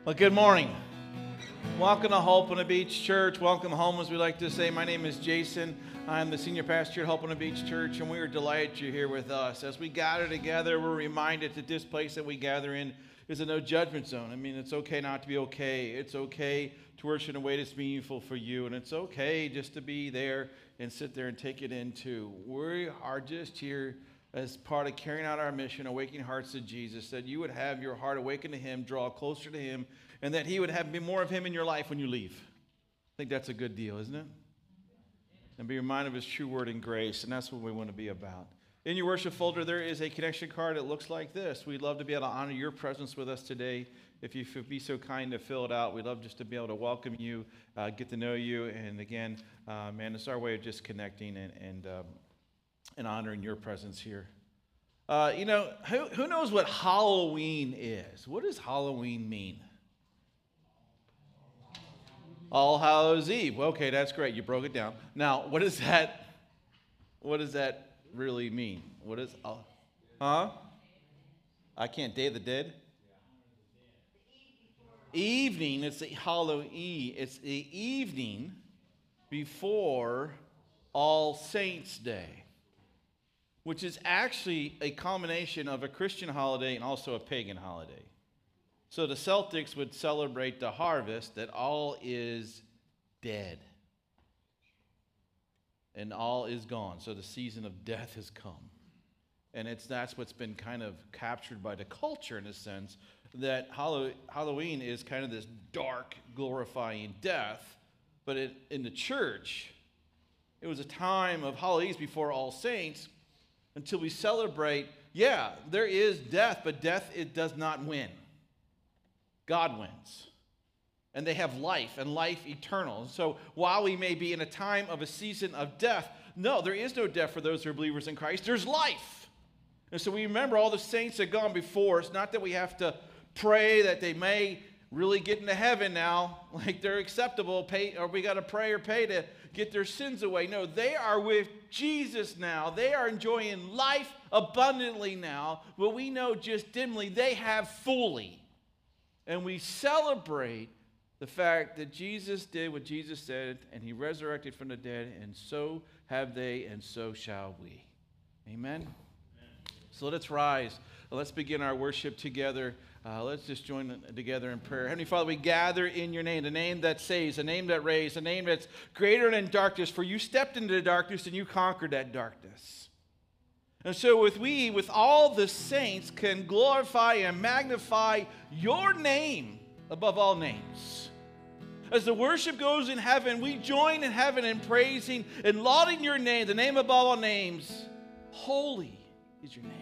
Well, good morning. Welcome to Hope on the Beach Church. Welcome home, as we like to say. My name is Jason. I'm the senior pastor at Hope on the Beach Church, and we are delighted you're here with us. As we gather together, we're reminded that this place that we gather in is a no judgment zone. I mean, it's okay not to be okay. It's okay to worship in a way that's meaningful for you, and it's okay just to be there and sit there and take it in too. We are just here as part of carrying out our mission, awakening hearts to Jesus, that you would have your heart awaken to Him, draw closer to Him, and that He would have more of Him in your life when you leave. I think that's a good deal, isn't it? And be reminded of His true word and grace, and that's what we want to be about. In your worship folder, there is a connection card that looks like this. We'd love to be able to honor your presence with us today. If you would be so kind to fill it out, we'd love just to be able to welcome you, get to know you, and again, man, it's our way of just connecting and honoring your presence here. Who knows what Halloween is? What does Halloween mean? All Hallows Eve. Okay, that's great. You broke it down. Now, what does that really mean? What is, I can't, Day of the Dead? Evening, it's the Halloween. It's the evening before All Saints' Day, which is actually a combination of a Christian holiday and also a pagan holiday. So the Celtics would celebrate the harvest that all is dead and all is gone. So the season of death has come. And that's what's been kind of captured by the culture in a sense, that Halloween is kind of this dark, glorifying death. But in the church, it was a time of holidays before All Saints until we celebrate, there is death, but death, it does not win. God wins. And they have life, and life eternal. So while we may be in a time of a season of death, no, there is no death for those who are believers in Christ. There's life. And so we remember all the saints that have gone before us, not that we have to pray that they may really get into heaven now, like they're acceptable, or we got to pray or pay to get their sins away. No, they are with Jesus now. They are enjoying life abundantly now. What we know just dimly, they have fully. And we celebrate the fact that Jesus did what Jesus said, and He resurrected from the dead, and so have they, and so shall we. Amen? Amen. So let's rise. Let's begin our worship together. Let's just join together in prayer. Heavenly Father, we gather in your name, the name that saves, the name that raised, the name that's greater than darkness, for you stepped into the darkness and you conquered that darkness. And so with all the saints can glorify and magnify your name above all names. As the worship goes in heaven, we join in heaven in praising and lauding your name, the name above all names. Holy is your name.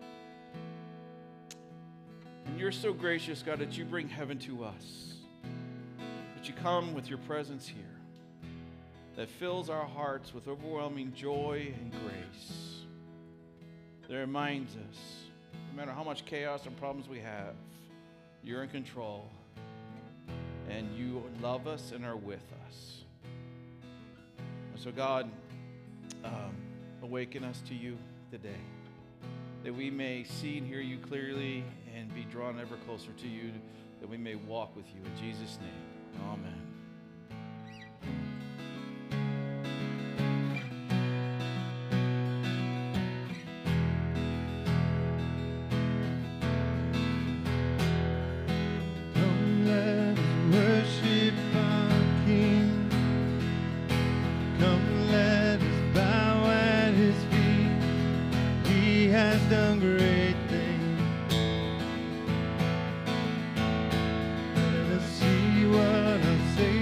And you're so gracious, God, that you bring heaven to us. That you come with your presence here that fills our hearts with overwhelming joy and grace. That reminds us, no matter how much chaos and problems we have, you're in control, and you love us and are with us. And so, God, awaken us to you today, that we may see and hear you clearly and be drawn ever closer to you, that we may walk with you. In Jesus' name, amen. See what I'm saying.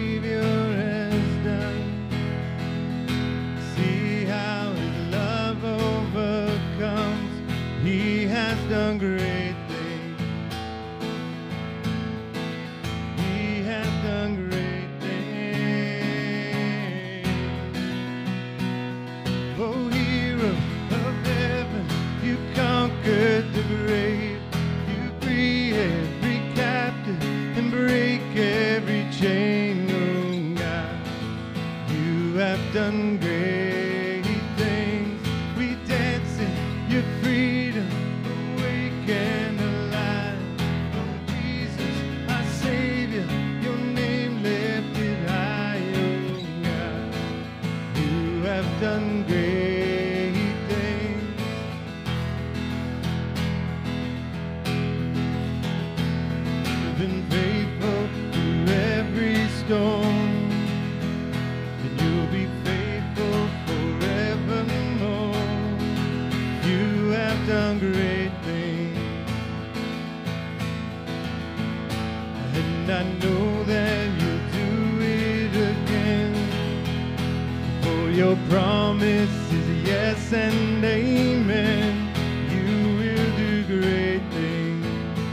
I know that you'll do it again. For your promise is yes and amen. You will do great things.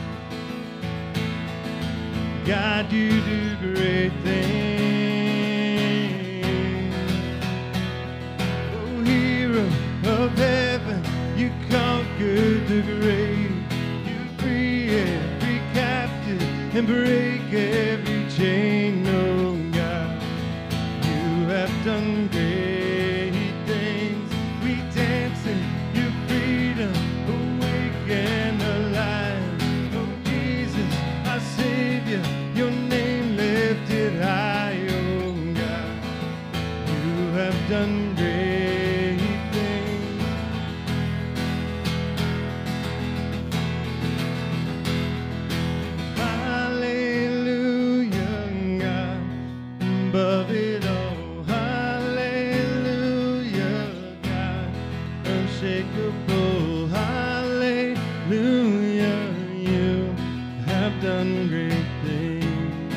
God, you do great things. Oh, hero of heaven, you conquered the grave. You free every captive and break every chain. Oh God, you have done great things. We dance in your freedom, awake and alive. Oh Jesus, our Savior, your name lifted high. Oh God, you have done great things. Hallelujah, God, above it all. Hallelujah, God, unshakable. Hallelujah, you have done great things.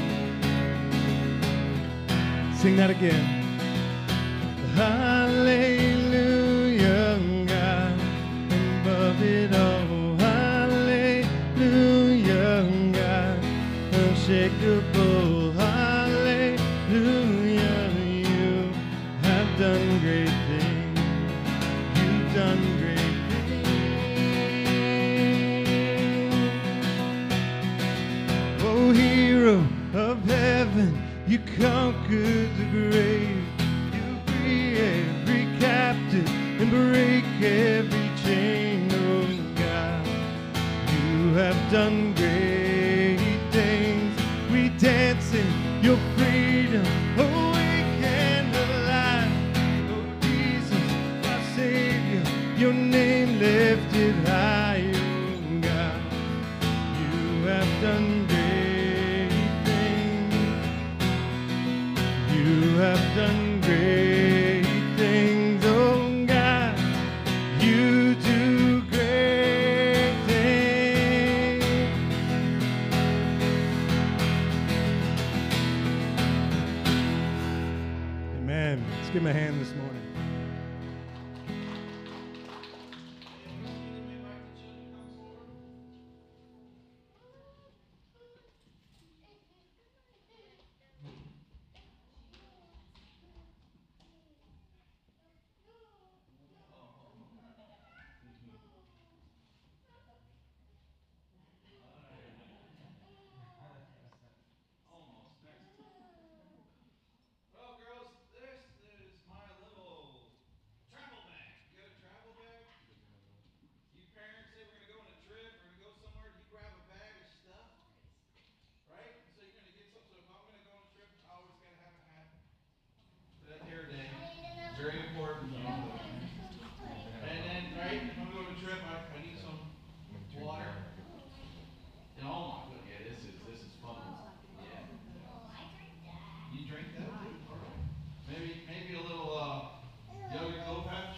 Sing that again. Hallelujah, God, above it all. Hallelujah, God, unshakable. Hallelujah, you have done great things. You've done great things. Oh, hero of heaven, you conquered the grave. You free every captive and break every chain. Oh God, you have done great things. We dance in your freedom, awake and alive. Oh Jesus, our Savior, your name lifted high. Oh God, you have done great things. You have done great things. Oh God, you do great things. Amen. Let's give him a hand this morning. Well, girls, this is my little travel bag. You got a travel bag? You parents say we're going to go on a trip, we're going to go somewhere, do you grab a bag of stuff? Right? So you're going to get something. So if I'm going to go on a trip, I always got to have a hat. For that hair day. Very important. And then, right, if I'm going on a trip, I need some water. And oh my goodness, yeah, this is fun. Yeah. You drink that? All right. Maybe a little yogurt go pouch?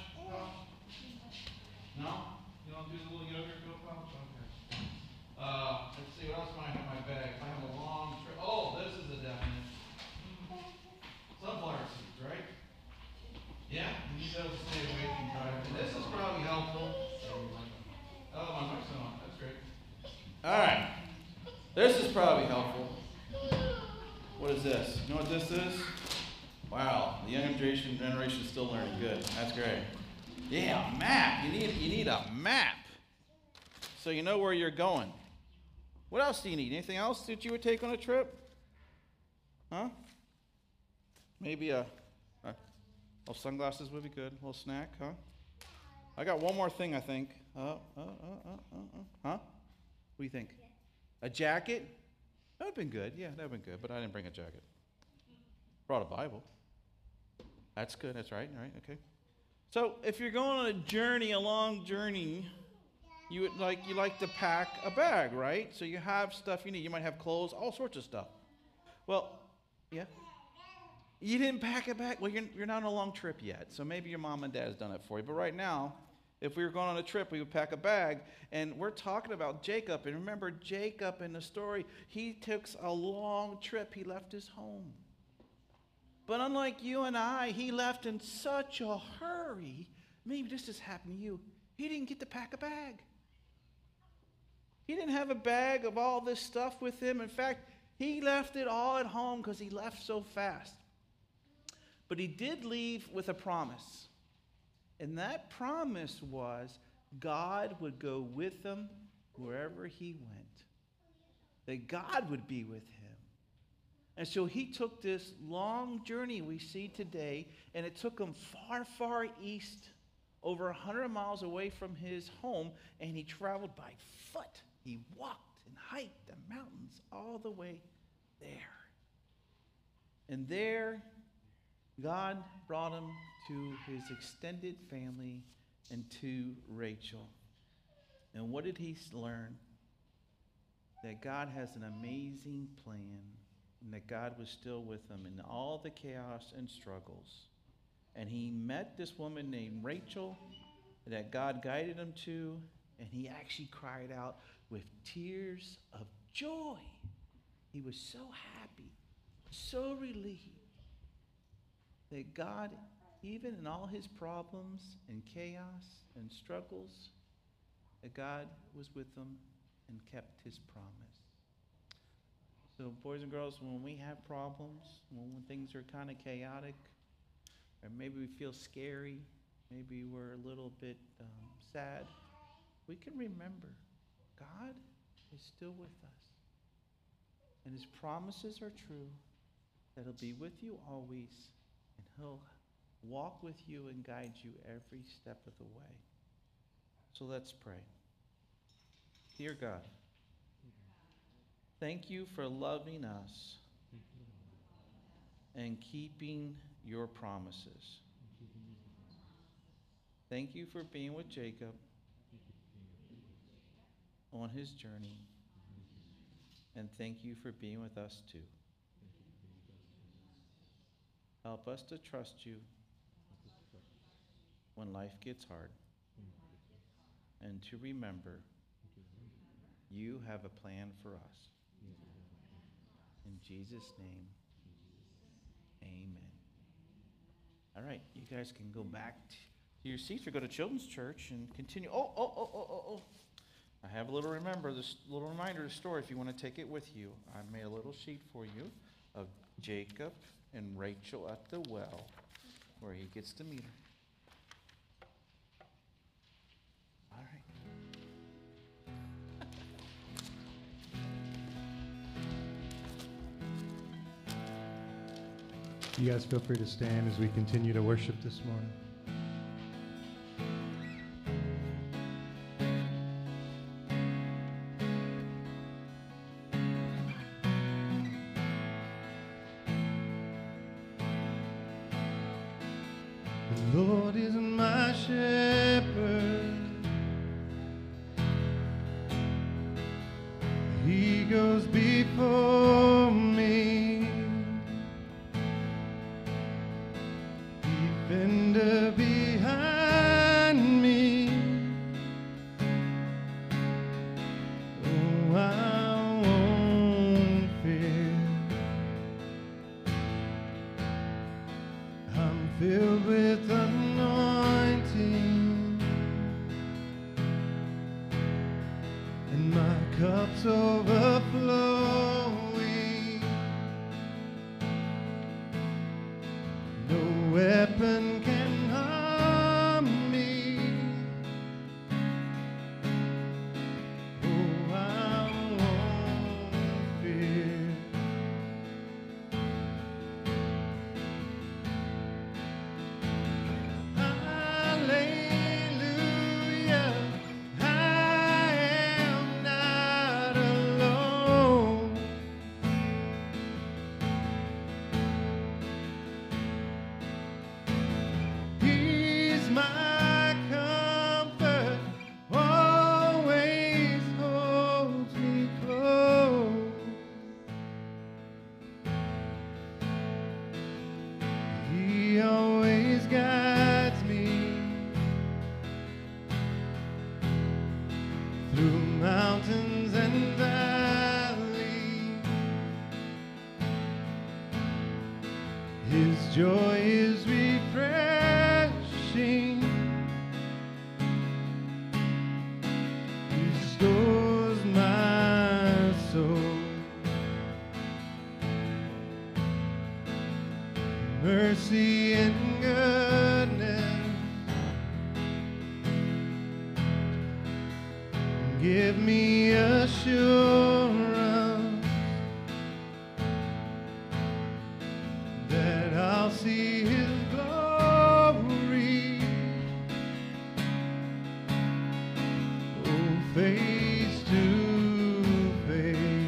No? You don't do the little yogurt go pouch? Okay. Let's see, what else might I have in my bag? I have a long trip. Oh, this is a definite. Sunflower seeds, right? Yeah? You need those to stay awake and drive. And this is probably helpful. Oh, my mic's on. That's great. All right. This is probably helpful. What is this? You know what this is? Wow, the young generation is still learning. Good. That's great. Yeah, a map. You need a map. So you know where you're going. What else do you need? Anything else that you would take on a trip? Huh? Maybe sunglasses would be good. A little snack, huh? I got one more thing, I think. Huh? What do you think? A jacket? That would have been good. Yeah, that would have been good. But I didn't bring a jacket. Brought a Bible. That's good. That's right. All right. Okay. So if you're going on a journey, a long journey, you like to pack a bag, right? So you have stuff you need. You might have clothes, all sorts of stuff. Well, yeah. You didn't pack a bag. Well, you're not on a long trip yet. So maybe your mom and dad has done it for you. But right now, If we were going on a trip, we would pack a bag. And we're talking about Jacob. And remember, Jacob in the story, he took a long trip. He left his home. But unlike you and I, he left in such a hurry. Maybe this has happened to you. He didn't get to pack a bag. He didn't have a bag of all this stuff with him. In fact, he left it all at home because he left so fast. But he did leave with a promise. And that promise was God would go with him wherever he went. That God would be with him. And so he took this long journey we see today, and it took him far, far east, over 100 miles away from his home, and he traveled by foot. He walked and hiked the mountains all the way there. And there, God brought him to his extended family and to Rachel. And what did he learn? That God has an amazing plan, and that God was still with him in all the chaos and struggles. And he met this woman named Rachel that God guided him to, and he actually cried out with tears of joy. He was so happy, so relieved that God, even in all his problems and chaos and struggles, that God was with him and kept his promise. So boys and girls, when we have problems, when things are kind of chaotic, or maybe we feel scary, maybe we're a little bit sad, we can remember God is still with us. And his promises are true, that he'll be with you always, and he'll walk with you and guide you every step of the way. So let's pray. Dear God, thank you for loving us and keeping your promises. Thank you for being with Jacob on his journey. And thank you for being with us too. Help us to trust you when life gets hard. And to remember, you have a plan for us. In Jesus' name, amen. All right, you guys can go back to your seats or go to Children's Church and continue. Oh. I have a little reminder of the story if you want to take it with you. I made a little sheet for you of Jacob and Rachel at the well where he gets to meet her. All right. You guys feel free to stand as we continue to worship this morning. The Lord is my shepherd. He goes before me. Defender behind me. Oh, I won't fear. I'm filled with anointing, and my cup's overflowing. No weapon can harm me. Oh, I won't fear. Hallelujah, I am not alone. assurance that I'll see His glory, oh, face to face.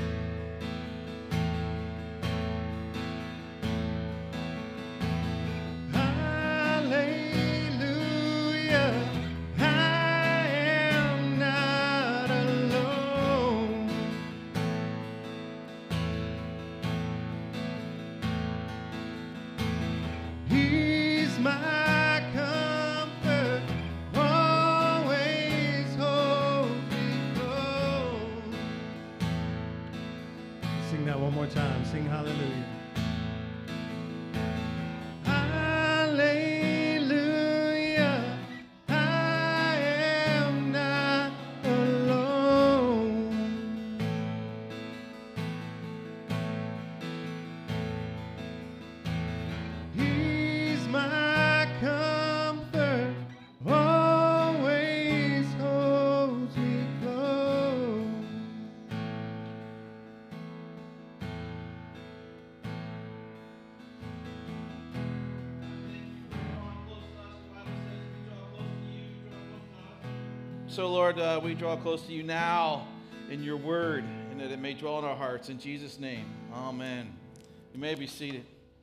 Hallelujah, I am not alone. He's my comfort, always holds me close. Sing that one more time. Sing hallelujah. Hallelujah, I am not alone. He's my comfort, always holds me close. So, Lord, we draw close to you now in your word, and that it may dwell in our hearts. In Jesus' name, amen. You may be seated.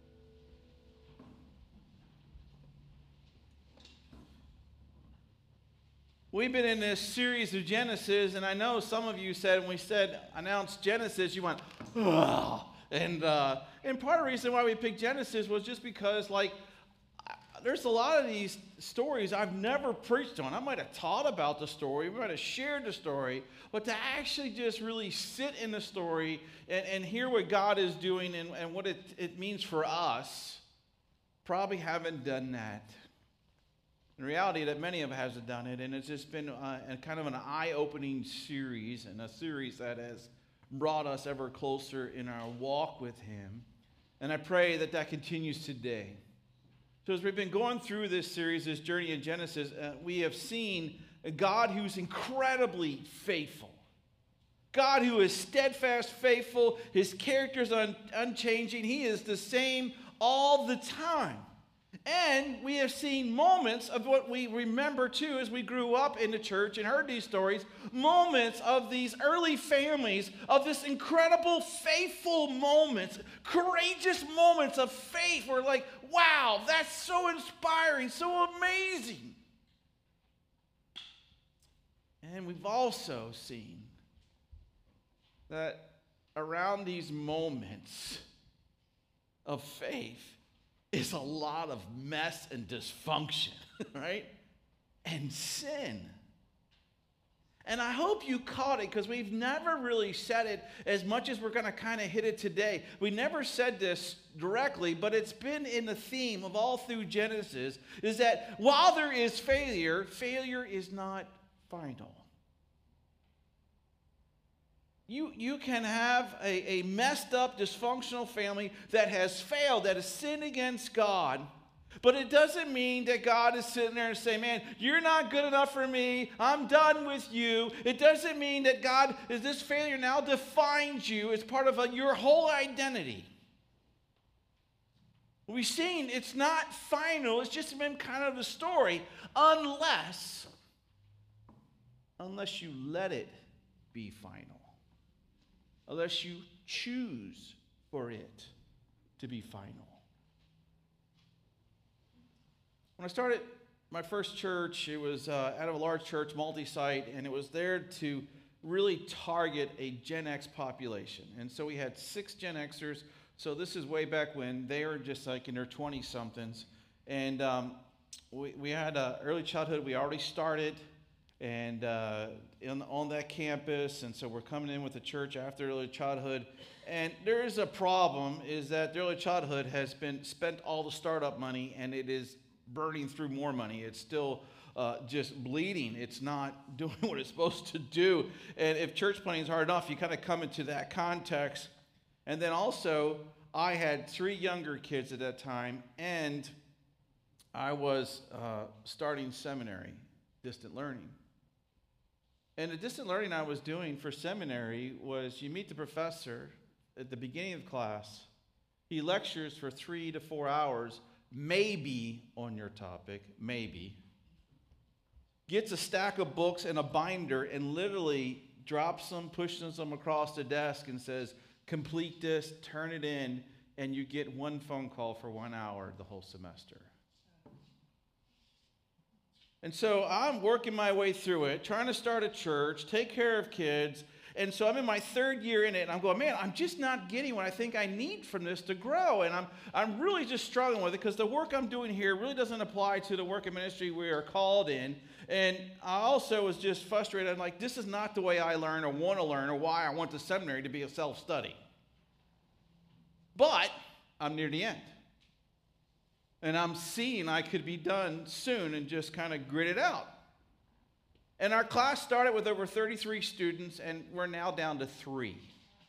We've been in this series of Genesis, and I know some of you said, when we announced Genesis, you went, ugh. And part of the reason why we picked Genesis was just because, there's a lot of these stories I've never preached on. I might have taught about the story, we might have shared the story, but to actually just really sit in the story and hear what God is doing and what it means for us, probably haven't done that. In reality, that many of us hasn't done it, and it's just been kind of an eye-opening series, and a series that has brought us ever closer in our walk with Him. And I pray that that continues today. So as we've been going through this series, this journey in Genesis, we have seen a God who's incredibly faithful. God who is steadfast, faithful. His character is unchanging. He is the same all the time. And we have seen moments of what we remember, too, as we grew up in the church and heard these stories, moments of these early families, of this incredible, faithful moments, courageous moments of faith. We're like, wow, that's so inspiring, so amazing. And we've also seen that around these moments of faith is a lot of mess and dysfunction, right? And sin. And I hope you caught it, because we've never really said it as much as we're going to kind of hit it today. We never said this directly, but it's been in the theme of all through Genesis, is that while there is failure, failure is not final. You can have a messed up, dysfunctional family that has failed, that has sinned against God, but it doesn't mean that God is sitting there and saying, man, you're not good enough for me, I'm done with you. It doesn't mean that God, is this failure now defines you as part of your whole identity. We've seen it's not final, it's just been kind of the story, unless you let it be final. Unless you choose for it to be final. When I started my first church, it was out of a large church, multi-site, and it was there to really target a Gen X population. And so we had 6 Gen Xers. So this is way back when they were just like in their 20-somethings. And we had early childhood. We already started. And on that campus, and so we're coming in with the church after early childhood, and there is a problem, is that the early childhood has been spent all the startup money, and it is burning through more money. It's still just bleeding. It's not doing what it's supposed to do. And if church planning is hard enough, you kind of come into that context. And then also, I had 3 younger kids at that time, and I was starting seminary, distant learning. And the distant learning I was doing for seminary was you meet the professor at the beginning of class. He lectures for 3 to 4 hours, maybe on your topic, maybe. Gets a stack of books and a binder and literally drops them, pushes them across the desk and says, complete this, turn it in, and you get one phone call for 1 hour the whole semester. And so I'm working my way through it, trying to start a church, take care of kids. And so I'm in my 3rd year in it, and I'm going, man, I'm just not getting what I think I need from this to grow. And I'm really just struggling with it because the work I'm doing here really doesn't apply to the work of ministry we are called in. And I also was just frustrated. I'm like, this is not the way I learn or want to learn or why I went to seminary to be a self-study. But I'm near the end. And I'm seeing I could be done soon and just kind of grit it out. And our class started with over 33 students, and we're now down to 3.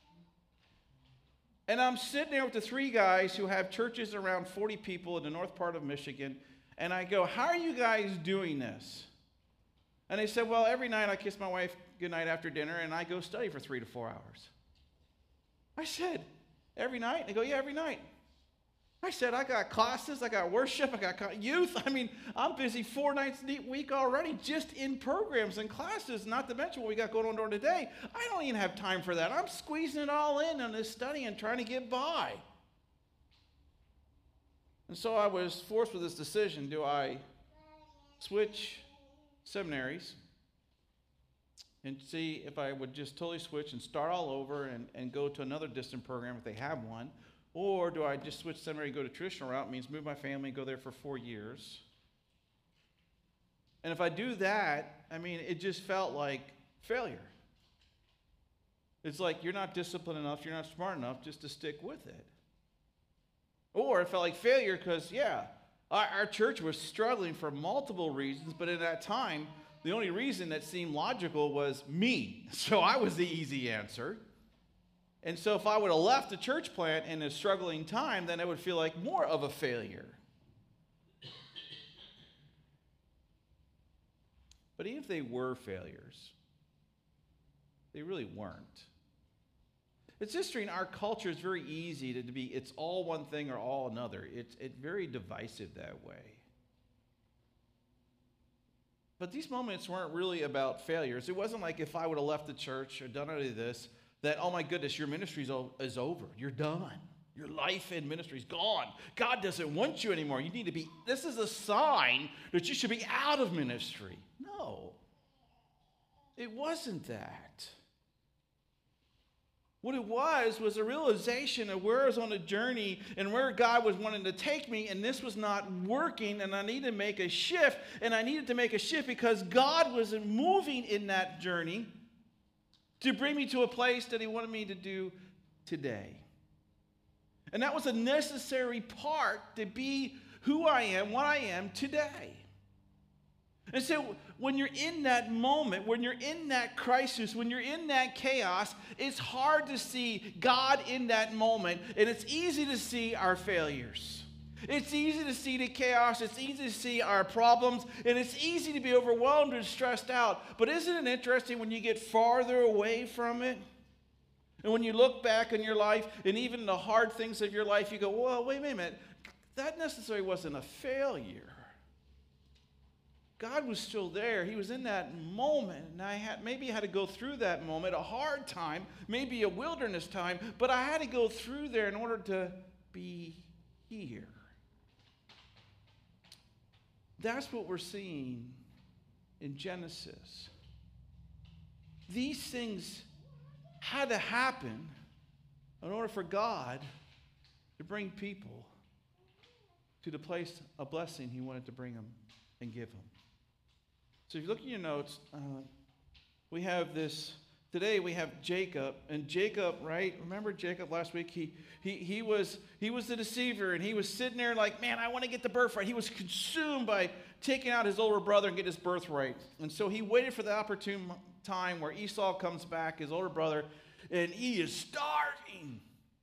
And I'm sitting there with the 3 guys who have churches around 40 people in the north part of Michigan, and I go, how are you guys doing this? And they said, well, every night I kiss my wife goodnight after dinner, and I go study for 3 to 4 hours. I said, every night? They go, yeah, every night. I said, I got classes, I got worship, I got youth. I mean, I'm busy 4 nights a week already just in programs and classes, not to mention what we got going on during the day. I don't even have time for that. I'm squeezing it all in on this study and trying to get by. And so I was forced with this decision. Do I switch seminaries and see if I would just totally switch and start all over and go to another distant program if they have one? Or do I just switch seminary and go to traditional route? It means move my family, go there for 4 years. And if I do that, I mean, it just felt like failure. It's like you're not disciplined enough, you're not smart enough just to stick with it. Or it felt like failure because, yeah, our church was struggling for multiple reasons, but at that time, the only reason that seemed logical was me. So I was the easy answer. And so if I would have left the church plant in a struggling time, then it would feel like more of a failure. But even if they were failures, they really weren't. It's history in our culture is very easy to be, it's all one thing or all another. It's very divisive that way. But these moments weren't really about failures. It wasn't like if I would have left the church or done any of this, that, oh my goodness, your ministry is over. You're done. Your life in ministry is gone. God doesn't want you anymore. You need to be, this is a sign that you should be out of ministry. No. It wasn't that. What it was a realization of where I was on a journey and where God was wanting to take me, and this was not working, and I needed to make a shift, and I needed to make a shift because God was moving in that journey to bring me to a place that he wanted me to do today. And that was a necessary part to be who I am, what I am today. And so when you're in that moment, when you're in that crisis, when you're in that chaos, it's hard to see God in that moment, and it's easy to see our failures. It's easy to see the chaos, it's easy to see our problems, and it's easy to be overwhelmed and stressed out. But isn't it interesting when you get farther away from it? And when you look back in your life, and even the hard things of your life, you go, well, wait a minute, that necessarily wasn't a failure. God was still there. He was in that moment, and I had to go through that moment, a hard time, maybe a wilderness time, but I had to go through there in order to be here. That's what we're seeing in Genesis. These things had to happen in order for God to bring people to the place of blessing he wanted to bring them and give them. So if you look at your notes, we have this. Today we have Jacob, and Jacob, right? Remember Jacob last week? He was the deceiver, and he was sitting there like, man, I want to get the birthright. He was consumed by taking out his older brother and get his birthright. And so he waited for the opportune time where Esau comes back, his older brother, and he is starving.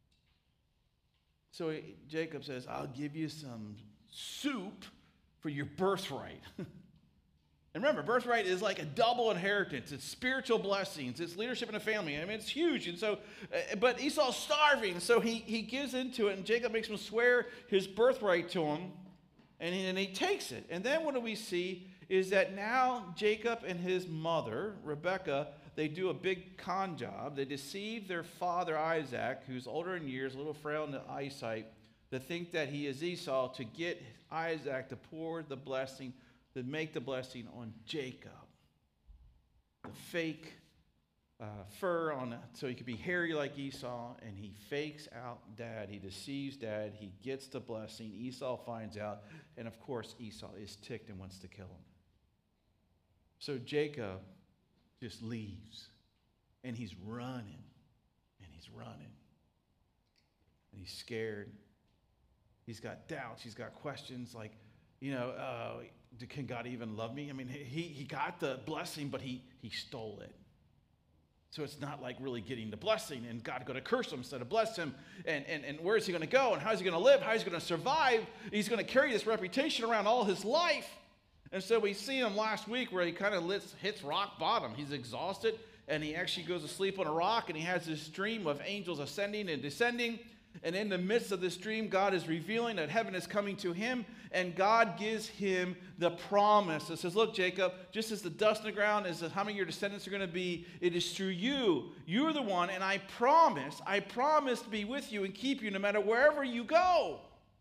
So Jacob says, I'll give you some soup for your birthright. And remember, birthright is like a double inheritance. It's spiritual blessings. It's leadership in a family. I mean, it's huge. And so, but Esau's starving. So he gives into it, and Jacob makes him swear his birthright to him, and he takes it. And then what do we see is that now Jacob and his mother, Rebekah, they do a big con job. They deceive their father Isaac, who's older in years, a little frail in the eyesight, to think that he is Esau, to get Isaac to pour the blessing, to make the blessing on Jacob. The fake fur on it so he could be hairy like Esau, and he fakes out dad. He deceives dad. He gets the blessing. Esau finds out, and of course Esau is ticked and wants to kill him. So Jacob just leaves, and he's running, and he's running, and he's scared. He's got doubts. He's got questions like, can God even love me? I mean, he got the blessing, but he stole it. So it's not like really getting the blessing, and God going to curse him instead of bless him. And where is he going to go? And how is he going to live? How is he going to survive? He's going to carry this reputation around all his life. And so we see him last week where he kind of hits rock bottom. He's exhausted, and he actually goes to sleep on a rock, and he has this dream of angels ascending and descending. And in the midst of this dream, God is revealing that heaven is coming to him, and God gives him the promise. It says, look, Jacob, just as the dust in the ground is how many of your descendants are going to be, it is through you. You're the one, and I promise to be with you and keep you no matter wherever you go.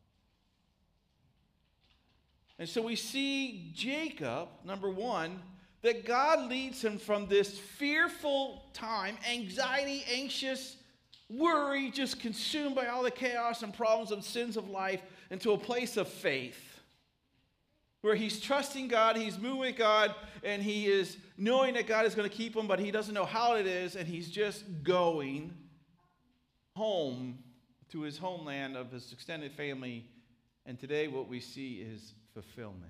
And so we see Jacob, number one, that God leads him from this fearful time, anxiety, anxious, worry, just consumed by all the chaos and problems and sins of life, into a place of faith where he's trusting God, he's moving with God, and he is knowing that God is going to keep him, but he doesn't know how it is, and he's just going home to his homeland of his extended family. And today what we see is fulfillment.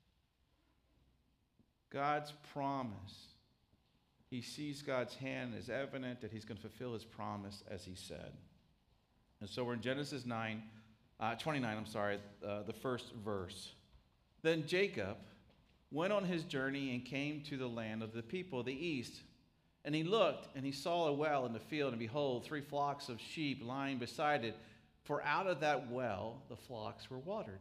God's promise. He sees God's hand as evident that he's going to fulfill his promise as he said. And so we're in Genesis 29, the first verse. Then Jacob went on his journey and came to the land of the people of the east. And he looked, and he saw a well in the field, and behold, 3 flocks of sheep lying beside it. For out of that well the flocks were watered.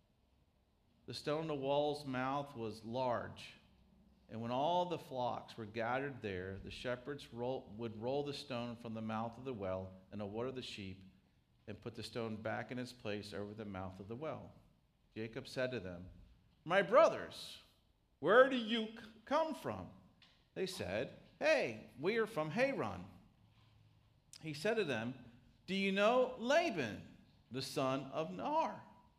The stone in the well's mouth was large. And when all the flocks were gathered there, the shepherds would roll the stone from the mouth of the well and water the sheep, and put the stone back in its place over the mouth of the well. Jacob said to them, "My brothers, where do you come from?" They said, "Hey, we are from Haran." He said to them, "Do you know Laban, the son of Nahor?"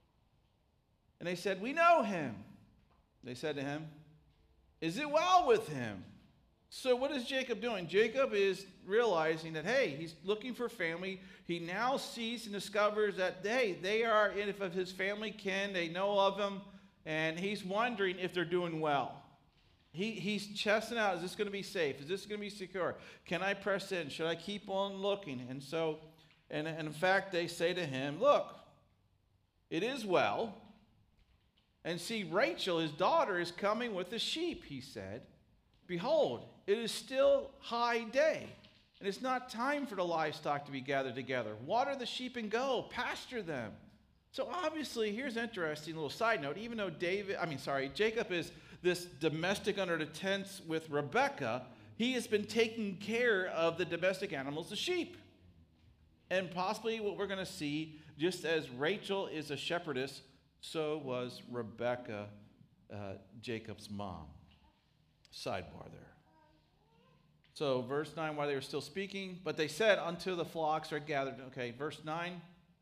And they said, "We know him." They said to him, "Is it well with him?" So what is Jacob doing? Jacob is realizing that, hey, he's looking for family. He now sees and discovers that, hey, they are, if of his family kin, they know of him, and he's wondering if they're doing well. He's checking out, is this going to be safe? Is this going to be secure? Can I press in? Should I keep on looking? And so, and in fact, they say to him, "Look, it is well. And see, Rachel, his daughter, is coming with the sheep," he said. "Behold, it is still high day, and it's not time for the livestock to be gathered together. Water the sheep and go, pasture them." So obviously, here's an interesting little side note. Even though Jacob is this domestic under the tents with Rebekah, he has been taking care of the domestic animals, the sheep. And possibly what we're going to see, just as Rachel is a shepherdess, so was Rebekah, Jacob's mom. Sidebar there. So verse 9, while they were still speaking, but they said, "Until the flocks are gathered." Okay, verse 9.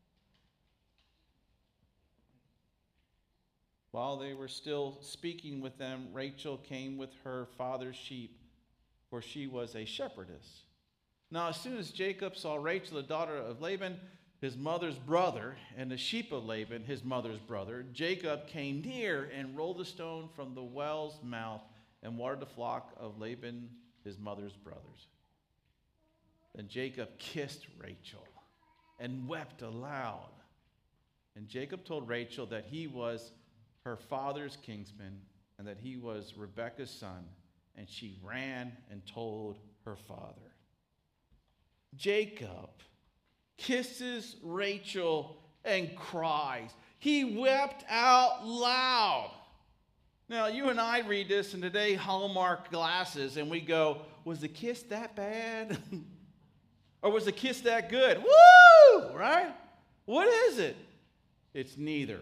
While they were still speaking with them, Rachel came with her father's sheep, for she was a shepherdess. Now as soon as Jacob saw Rachel, the daughter of Laban, his mother's brother, and the sheep of Laban, his mother's brother, Jacob came near and rolled the stone from the well's mouth and watered the flock of Laban, his mother's brothers. Then Jacob kissed Rachel and wept aloud. And Jacob told Rachel that he was her father's kinsman, and that he was Rebekah's son, and she ran and told her father. Jacob kisses Rachel and cries. He wept out loud. Now, you and I read this in today Hallmark glasses, and we go, was the kiss that bad? Or was the kiss that good? Woo! Right? What is it? It's neither.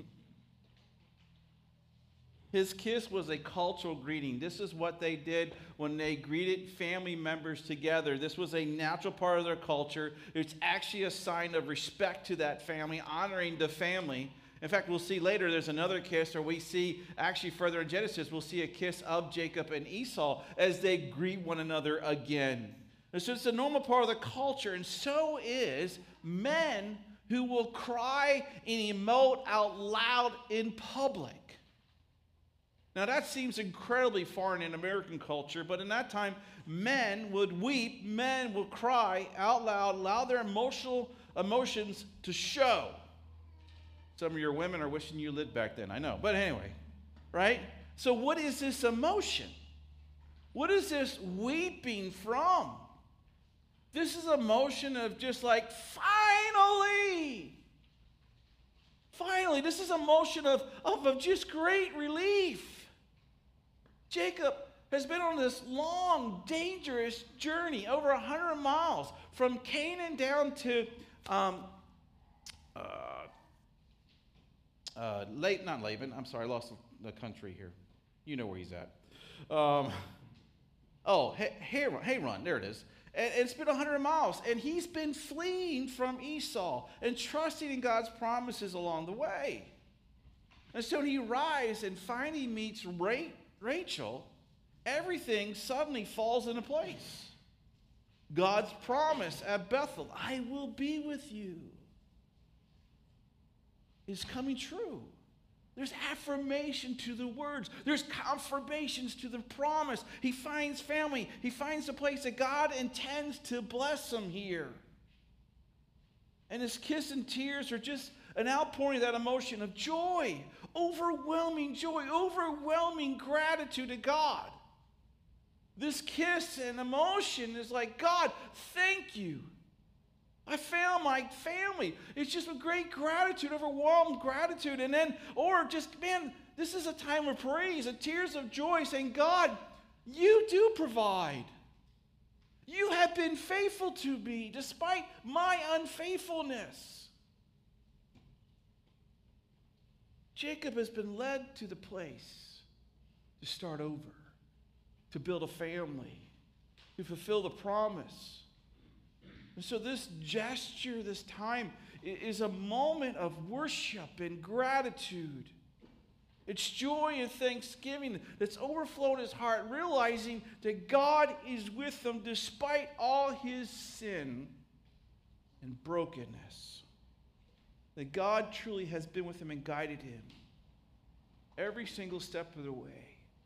His kiss was a cultural greeting. This is what they did when they greeted family members together. This was a natural part of their culture. It's actually a sign of respect to that family, honoring the family. In fact, we'll see later there's another kiss, or we see actually further in Genesis, we'll see a kiss of Jacob and Esau as they greet one another again. And so it's a normal part of the culture, and so is men who will cry and emote out loud in public. Now that seems incredibly foreign in American culture, but in that time, men would weep, men would cry out loud, allow their emotions to show. Some of your women are wishing you lived back then, I know. But anyway, right? So what is this emotion? What is this weeping from? This is emotion of just like, finally! Finally, this is emotion of just great relief. Jacob has been on this long, dangerous journey, over 100 miles, from Canaan down to not Laban. I'm sorry, I lost the country here. You know where he's at. Haran, there it is. And it's been 100 miles, and he's been fleeing from Esau and trusting in God's promises along the way. And so when he arrives and finally meets Rachel, everything suddenly falls into place. God's promise at Bethel, I will be with you, is coming true. There's affirmation to the words. There's confirmations to the promise. He finds family. He finds a place that God intends to bless him here. And his kiss and tears are just an outpouring of that emotion of joy, overwhelming gratitude to God. This kiss and emotion is like, God, thank you. I found my family. It's just with great gratitude, overwhelmed gratitude. And then, or just, man, this is a time of praise and tears of joy saying, God, you do provide. You have been faithful to me despite my unfaithfulness. Jacob has been led to the place to start over, to build a family, to fulfill the promise. And so this gesture, this time, is a moment of worship and gratitude. It's joy and thanksgiving that's overflowed his heart, realizing that God is with him despite all his sin and brokenness. That God truly has been with him and guided him every single step of the way.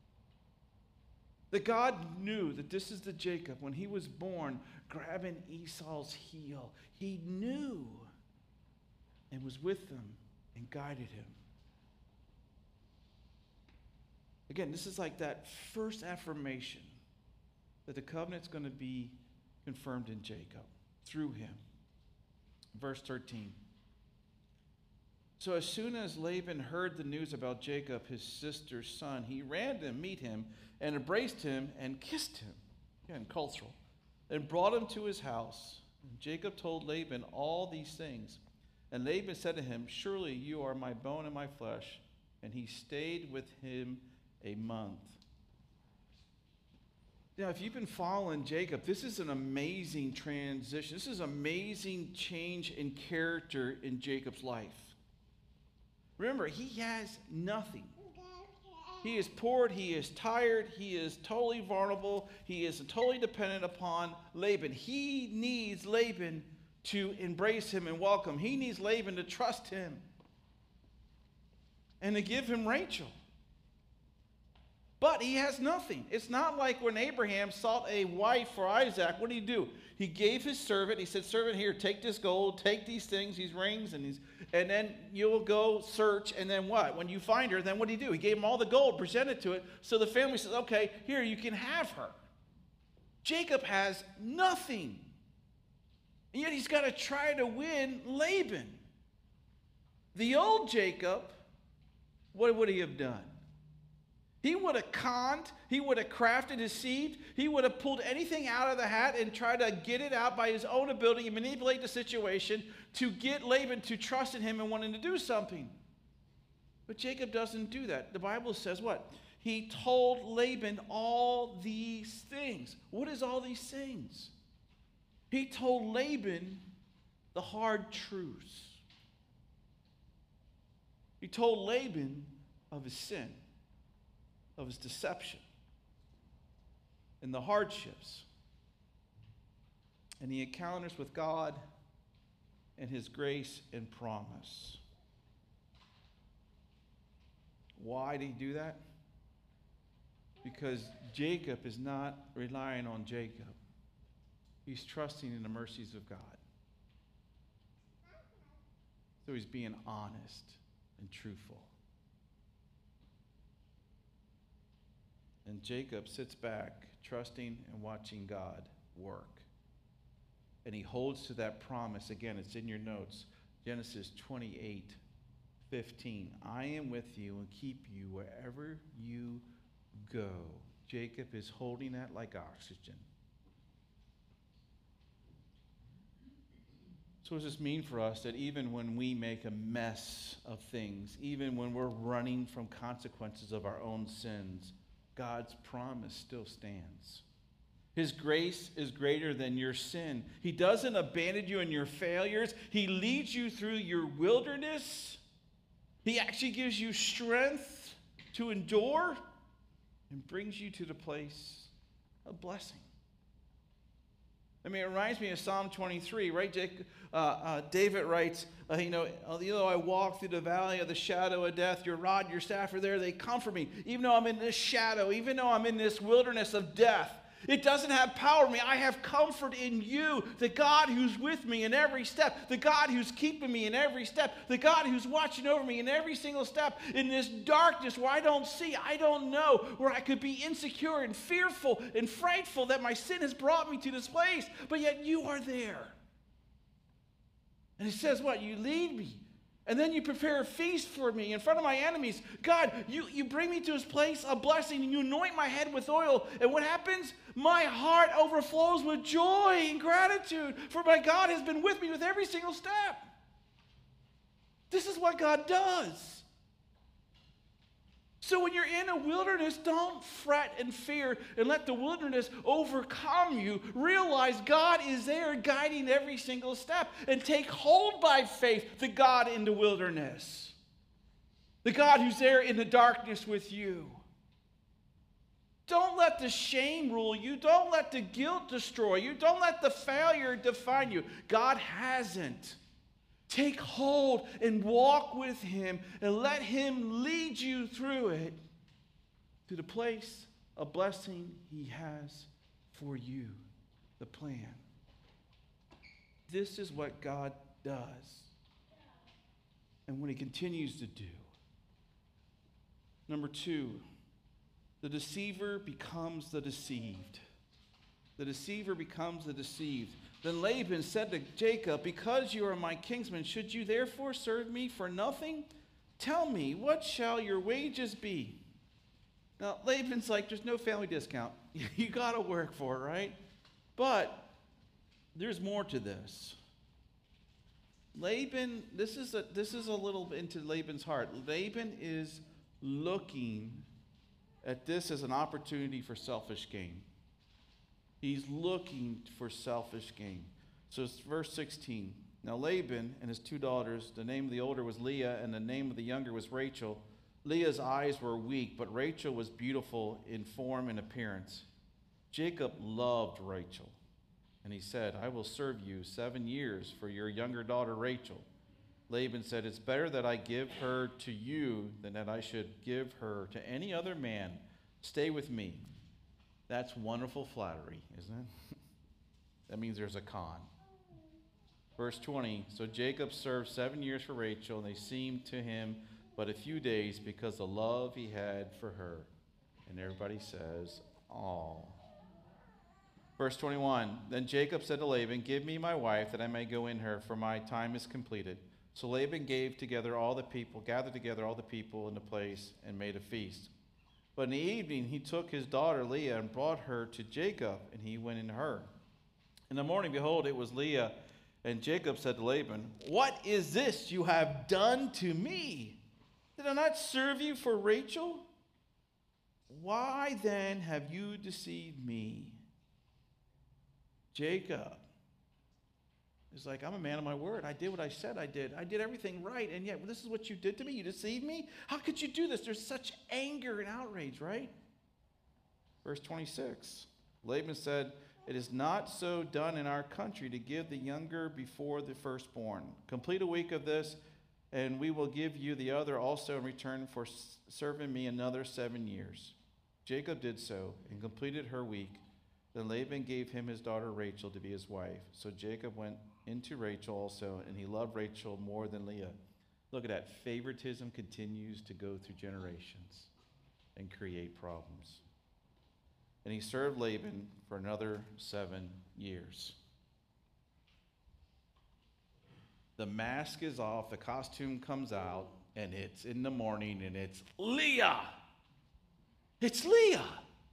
That God knew that this is the Jacob, when he was born, grabbing Esau's heel. He knew and was with him and guided him. Again, this is like that first affirmation that the covenant's going to be confirmed in Jacob through him. Verse 13. So as soon as Laban heard the news about Jacob, his sister's son, he ran to meet him and embraced him and kissed him. Again, cultural. And brought him to his house. And Jacob told Laban all these things. And Laban said to him, surely you are my bone and my flesh. And he stayed with him a month. Now, if you've been following Jacob, this is an amazing transition. This is an amazing change in character in Jacob's life. Remember, he has nothing. He is poor, he is tired, he is totally vulnerable, he is totally dependent upon Laban. He needs Laban to embrace him and welcome. He needs Laban to trust him and to give him Rachel. but he has nothing. It's not like when Abraham sought a wife for Isaac. What did he do? He gave his servant, he said, servant, here, take this gold, take these things, these rings, and then you'll go search, and then what? When you find her, then what did he do? He gave him all the gold, presented to it, so the family says, okay, here, you can have her. Jacob has nothing. And yet he's got to try to win Laban. The old Jacob, what would he have done? He would have conned, he would have crafted, deceived, he would have pulled anything out of the hat and tried to get it out by his own ability and manipulate the situation to get Laban to trust in him and wanting to do something. But Jacob doesn't do that. The Bible says what? He told Laban all these things. What is all these things? He told Laban the hard truths. He told Laban of his sin, of his deception, and the hardships, and the encounters with God and his grace and promise. Why did he do that? Because Jacob is not relying on Jacob. He's trusting in the mercies of God. So he's being honest and truthful. And Jacob sits back, trusting and watching God work. And he holds to that promise. Again, it's in your notes. Genesis 28:15. I am with you and keep you wherever you go. Jacob is holding that like oxygen. So what does this mean for us? That even when we make a mess of things, even when we're running from consequences of our own sins, God's promise still stands. His grace is greater than your sin. He doesn't abandon you in your failures. He leads you through your wilderness. He actually gives you strength to endure and brings you to the place of blessing. I mean, it reminds me of Psalm 23, right? David writes, though I walk through the valley of the shadow of death, your rod, your staff are there, they comfort me. Even though I'm in this shadow, even though I'm in this wilderness of death, it doesn't have power over me. I have comfort in you, the God who's with me in every step, the God who's keeping me in every step, the God who's watching over me in every single step in this darkness where I don't see, I don't know, where I could be insecure and fearful and frightful that my sin has brought me to this place, but yet you are there. And it says what? You lead me. And then you prepare a feast for me in front of my enemies. God, you bring me to this place of blessing and you anoint my head with oil. And what happens? My heart overflows with joy and gratitude. For my God has been with me with every single step. This is what God does. So when you're in a wilderness, don't fret and fear and let the wilderness overcome you. Realize God is there guiding every single step. And take hold by faith the God in the wilderness. The God who's there in the darkness with you. Don't let the shame rule you. Don't let the guilt destroy you. Don't let the failure define you. God hasn't. Take hold and walk with him and let him lead you through it to the place of blessing he has for you, the plan. This is what God does and what he continues to do. Number 2, the deceiver becomes the deceived. The deceiver becomes the deceived. Then Laban said to Jacob, because you are my kinsman, should you therefore serve me for nothing? Tell me, what shall your wages be? Now, Laban's like, there's no family discount. You got to work for it, right? But there's more to this. Laban, this is a little bit into Laban's heart. Laban is looking at this as an opportunity for selfish gain. He's looking for selfish gain. So it's verse 16. Now Laban and his 2 daughters, the name of the older was Leah, and the name of the younger was Rachel. Leah's eyes were weak, but Rachel was beautiful in form and appearance. Jacob loved Rachel, and he said, I will serve you 7 years for your younger daughter Rachel. Laban said, it's better that I give her to you than that I should give her to any other man. Stay with me. That's wonderful flattery, isn't it? That means there's a con. Verse 20, so Jacob served 7 years for Rachel, and they seemed to him but a few days because the love he had for her. And everybody says, "Aw." Verse 21, then Jacob said to Laban, give me my wife that I may go in her, for my time is completed. So Laban gathered together all the people in the place and made a feast. But in the evening he took his daughter Leah and brought her to Jacob, and he went in her. In the morning, behold, it was Leah, and Jacob said to Laban, what is this you have done to me? Did I not serve you for Rachel? Why then have you deceived me? Jacob is like, I'm a man of my word. I did what I said I did. I did everything right, and yet this is what you did to me? You deceived me? How could you do this? There's such anger and outrage, right? Verse 26, Laban said, it is not so done in our country to give the younger before the firstborn. Complete a week of this, and we will give you the other also in return for serving me another 7 years. Jacob did so and completed her week. Then Laban gave him his daughter Rachel to be his wife. So Jacob went into Rachel also, and he loved Rachel more than Leah. Look at that. Favoritism continues to go through generations and create problems. And he served Laban for another 7 years. The mask is off, the costume comes out, and it's in the morning, and it's Leah. It's Leah.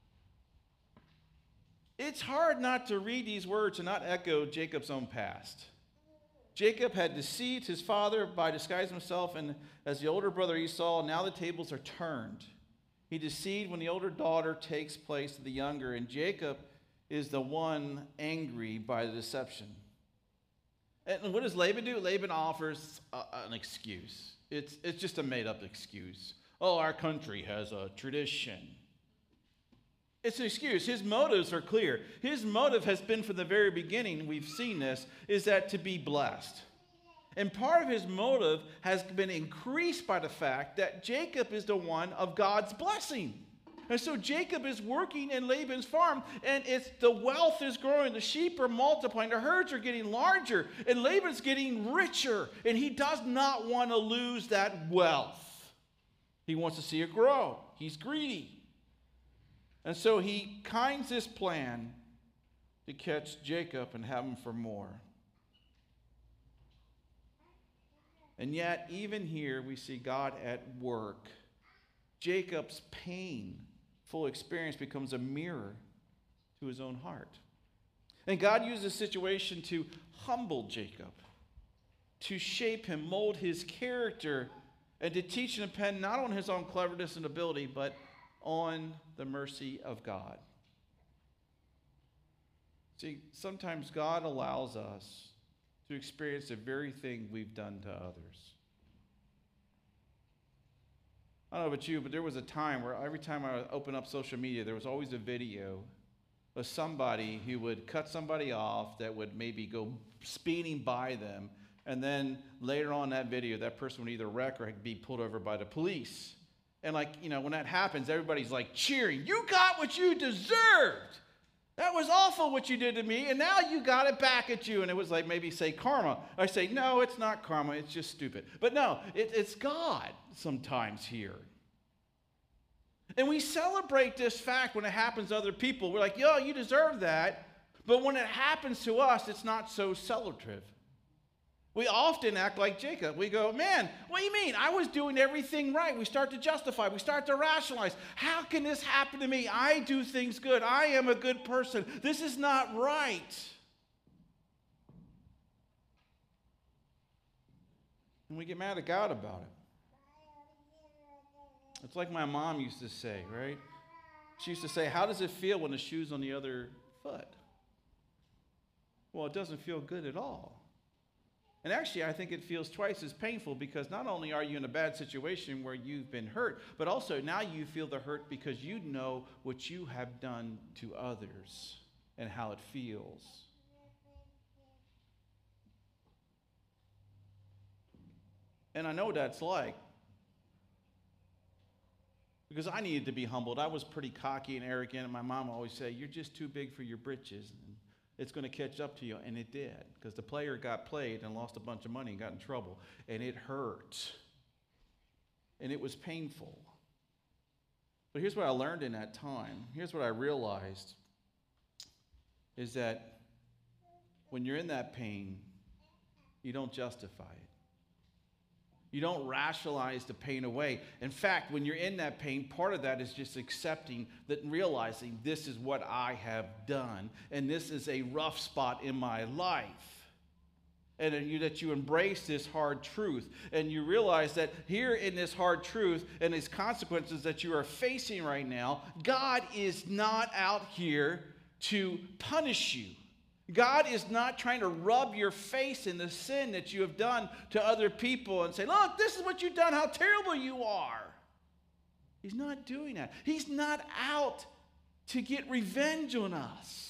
It's hard not to read these words and not echo Jacob's own past. Jacob had deceived his father by disguising himself and as the older brother Esau. Now the tables are turned. He deceived when the older daughter takes place of the younger, and Jacob is the one angry by the deception. And what does Laban do? Laban offers an excuse. It's just a made-up excuse. Oh, our country has a tradition. It's an excuse. His motives are clear. His motive has been from the very beginning, we've seen this, is that to be blessed. And part of his motive has been increased by the fact that Jacob is the one of God's blessing. And so Jacob is working in Laban's farm, and the wealth is growing. The sheep are multiplying. The herds are getting larger, and Laban's getting richer. And he does not want to lose that wealth. He wants to see it grow. He's greedy. And so he kinds this plan to catch Jacob and have him for more. And yet, even here, we see God at work. Jacob's painful experience becomes a mirror to his own heart. And God uses the situation to humble Jacob, to shape him, mold his character, and to teach and depend not on his own cleverness and ability, but on the mercy of God. See, sometimes God allows us to experience the very thing we've done to others. I don't know about you, but there was a time where every time I would open up social media, there was always a video of somebody who would cut somebody off that would maybe go speeding by them, and then later on in that video, that person would either wreck or be pulled over by the police. And when that happens, everybody's like cheering. You got what you deserved. That was awful what you did to me, and now you got it back at you. And it was like maybe say karma. I say, no, it's not karma. It's just stupid. But no, it's God sometimes here. And we celebrate this fact when it happens to other people. We're like, yo, you deserve that. But when it happens to us, it's not so celebrative. We often act like Jacob. We go, man, what do you mean? I was doing everything right. We start to justify. We start to rationalize. How can this happen to me? I do things good. I am a good person. This is not right. And we get mad at God about it. It's like my mom used to say, right? She used to say, how does it feel when the shoe's on the other foot? Well, it doesn't feel good at all. And actually, I think it feels twice as painful because not only are you in a bad situation where you've been hurt, but also now you feel the hurt because you know what you have done to others and how it feels. And I know what that's like. Because I needed to be humbled. I was pretty cocky and arrogant, and my mom always said, "You're just too big for your britches. And it's going to catch up to you." And it did, because the player got played and lost a bunch of money and got in trouble. And it hurt. And it was painful. But here's what I learned in that time. Here's what I realized, is that when you're in that pain, you don't justify it. You don't rationalize the pain away. In fact, when you're in that pain, part of that is just accepting that and realizing this is what I have done, and this is a rough spot in my life. And that you embrace this hard truth, and you realize that here in this hard truth and these consequences that you are facing right now, God is not out here to punish you. God is not trying to rub your face in the sin that you have done to other people and say, "Look, this is what you've done, how terrible you are." He's not doing that. He's not out to get revenge on us.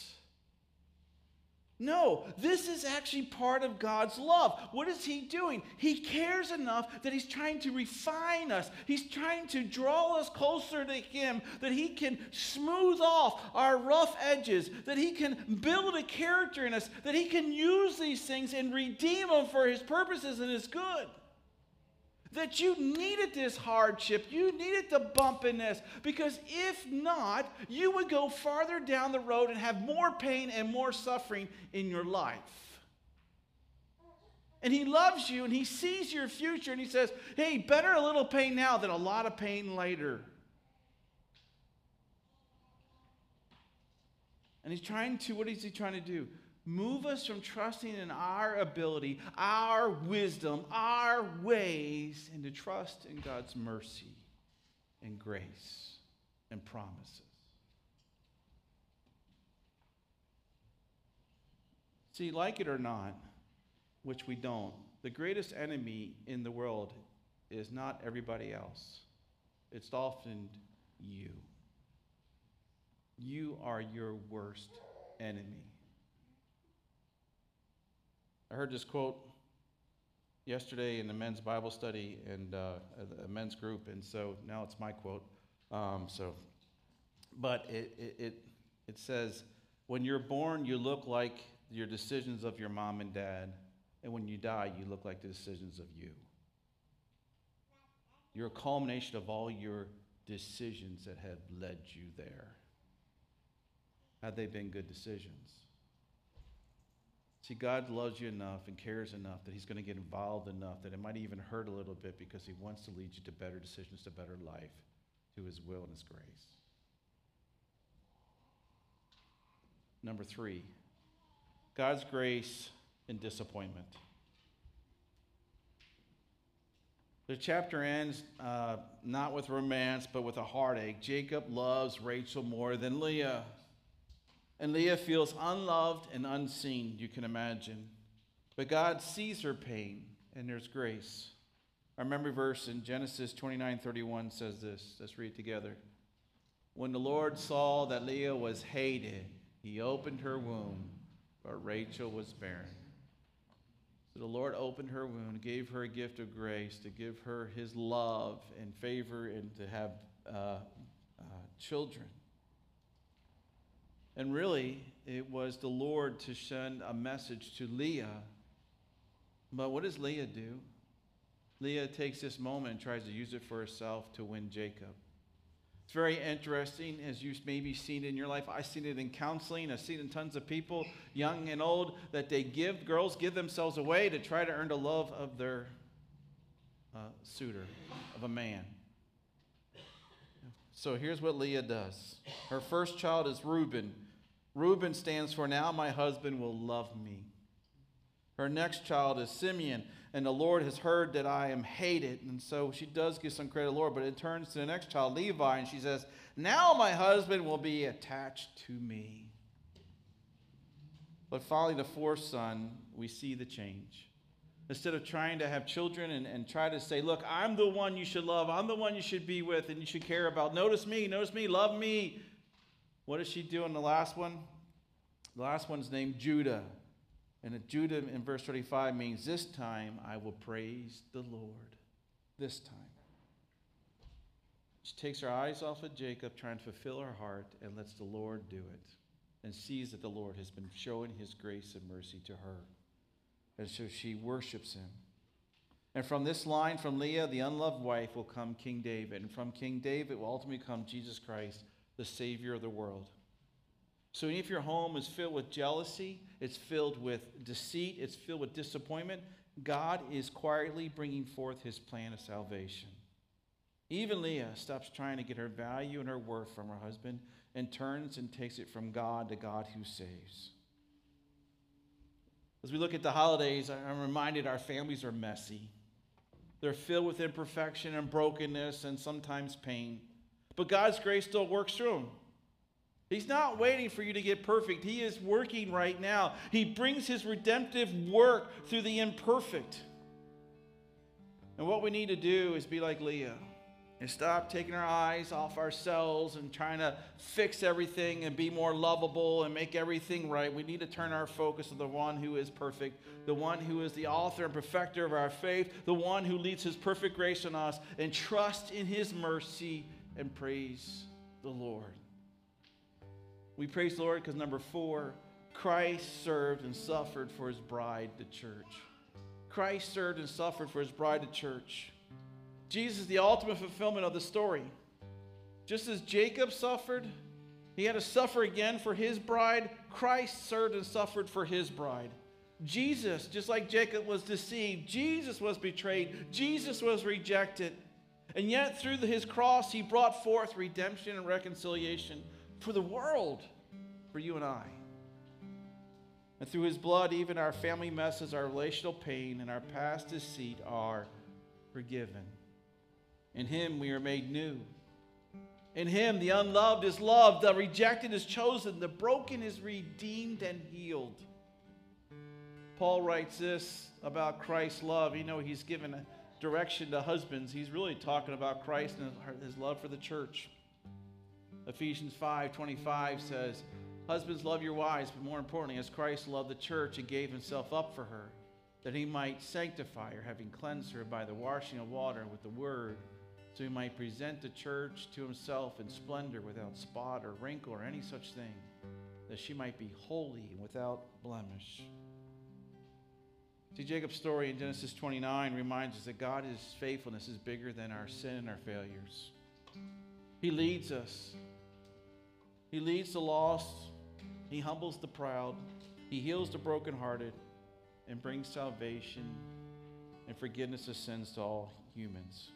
No, this is actually part of God's love. What is he doing? He cares enough that he's trying to refine us. He's trying to draw us closer to him, that he can smooth off our rough edges, that he can build a character in us, that he can use these things and redeem them for his purposes and his good. That you needed this hardship, you needed the bump in this, because if not, you would go farther down the road and have more pain and more suffering in your life. And he loves you, and he sees your future, and he says, "Hey, better a little pain now than a lot of pain later." And he's trying to, what is he trying to do? Move us from trusting in our ability, our wisdom, our ways, and to trust in God's mercy and grace and promises. See, like it or not, which we don't, the greatest enemy in the world is not everybody else. It's often you. You are your worst enemy. I heard this quote yesterday in the men's Bible study and a men's group, and so now it's my quote. But it says, "When you're born, you look like your decisions of your mom and dad, and when you die, you look like the decisions of you. You're a culmination of all your decisions that have led you there. Have they been good decisions?" See, God loves you enough and cares enough that he's going to get involved enough that it might even hurt a little bit, because he wants to lead you to better decisions, to better life, to his will and his grace. Number 3, God's grace in disappointment. The chapter ends not with romance, but with a heartache. Jacob loves Rachel more than Leah. And Leah feels unloved and unseen, you can imagine. But God sees her pain, and there's grace. Our memory verse in Genesis 29:31 says this. Let's read it together. "When the Lord saw that Leah was hated, he opened her womb, but Rachel was barren." So the Lord opened her womb, gave her a gift of grace, to give her his love and favor, and to have children. And really, it was the Lord to send a message to Leah. But what does Leah do? Leah takes this moment and tries to use it for herself to win Jacob. It's very interesting, as you've maybe seen in your life. I've seen it in counseling. I've seen it in tons of people, young and old, that girls give themselves away to try to earn the love of their suitor, of a man. So here's what Leah does. Her first child is Reuben. Reuben stands for, "Now my husband will love me." Her next child is Simeon, and the Lord has heard that I am hated. And so she does give some credit to the Lord, but it turns to the next child, Levi, and she says, "Now my husband will be attached to me." But finally, the fourth son, we see the change. Instead of trying to have children and try to say, "Look, I'm the one you should love, I'm the one you should be with, and you should care about. Notice me, love me." What does she do in the last one? The last one's named Judah. And Judah in verse 35 means, "This time I will praise the Lord." This time. She takes her eyes off of Jacob, trying to fulfill her heart, and lets the Lord do it, and sees that the Lord has been showing his grace and mercy to her. And so she worships him. And from this line, from Leah, the unloved wife, will come King David. And from King David will ultimately come Jesus Christ, the Savior of the world. So if your home is filled with jealousy, it's filled with deceit, it's filled with disappointment, God is quietly bringing forth his plan of salvation. Even Leah stops trying to get her value and her worth from her husband and turns and takes it from God, the God who saves. As we look at the holidays, I'm reminded our families are messy. They're filled with imperfection and brokenness and sometimes pain. But God's grace still works through them. He's not waiting for you to get perfect. He is working right now. He brings his redemptive work through the imperfect. And what we need to do is be like Leah and stop taking our eyes off ourselves and trying to fix everything and be more lovable and make everything right. We need to turn our focus to the one who is perfect, the one who is the author and perfecter of our faith, the one who leads his perfect grace on us, and trust in his mercy and praise the Lord. We praise the Lord because number 4, Christ served and suffered for his bride, the church. Christ served and suffered for his bride, the church. Jesus is the ultimate fulfillment of the story. Just as Jacob suffered, he had to suffer again for his bride. Christ served and suffered for his bride. Jesus, just like Jacob was deceived, Jesus was betrayed, Jesus was rejected. And yet through his cross, he brought forth redemption and reconciliation for the world, for you and I. And through his blood, even our family messes, our relational pain, and our past deceit are forgiven. In him we are made new. In him the unloved is loved, the rejected is chosen, the broken is redeemed and healed. Paul writes this about Christ's love. You know, he's given a direction to husbands. He's really talking about Christ and his love for the church. Ephesians 5:25 says, husbands, love your wives, but more importantly, as Christ loved the church and gave himself up for her, that he might sanctify her, having cleansed her by the washing of water with the word, so he might present the church to himself in splendor, without spot or wrinkle or any such thing, that she might be holy and without blemish. See, Jacob's story in Genesis 29 reminds us that God's faithfulness is bigger than our sin and our failures. He leads us. He leads the lost. He humbles the proud. He heals the brokenhearted and brings salvation and forgiveness of sins to all humans.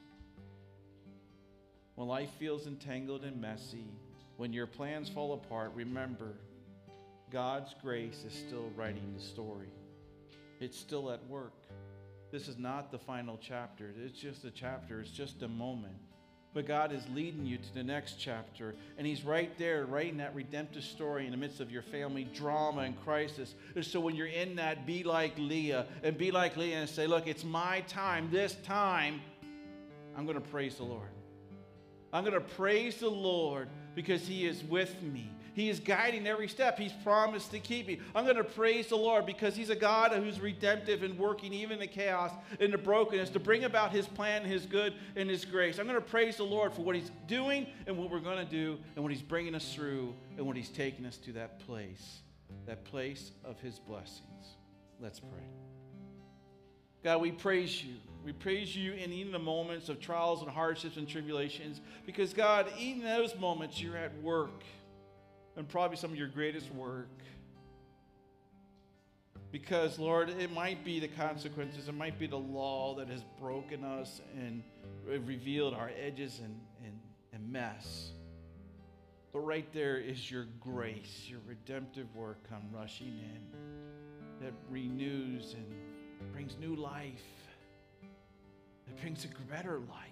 When life feels entangled and messy, when your plans fall apart, remember, God's grace is still writing the story. It's still at work. This is not the final chapter. It's just a chapter. It's just a moment. But God is leading you to the next chapter. And he's right there, writing that redemptive story in the midst of your family drama and crisis. And so when you're in that, be like Leah. And be like Leah and say, look, it's my time. This time, I'm going to praise the Lord. I'm going to praise the Lord because he is with me. He is guiding every step. He's promised to keep me. I'm going to praise the Lord because he's a God who's redemptive and working even in the chaos and the brokenness to bring about his plan, his good, and his grace. I'm going to praise the Lord for what he's doing and what we're going to do and what he's bringing us through and what he's taking us to that place of his blessings. Let's pray. God, we praise you. We praise you in even the moments of trials and hardships and tribulations because, God, even in those moments, you're at work and probably some of your greatest work. Because, Lord, it might be the consequences. It might be the law that has broken us and revealed our edges and mess. But right there is your grace, your redemptive work come rushing in that renews and brings new life. It brings a better life.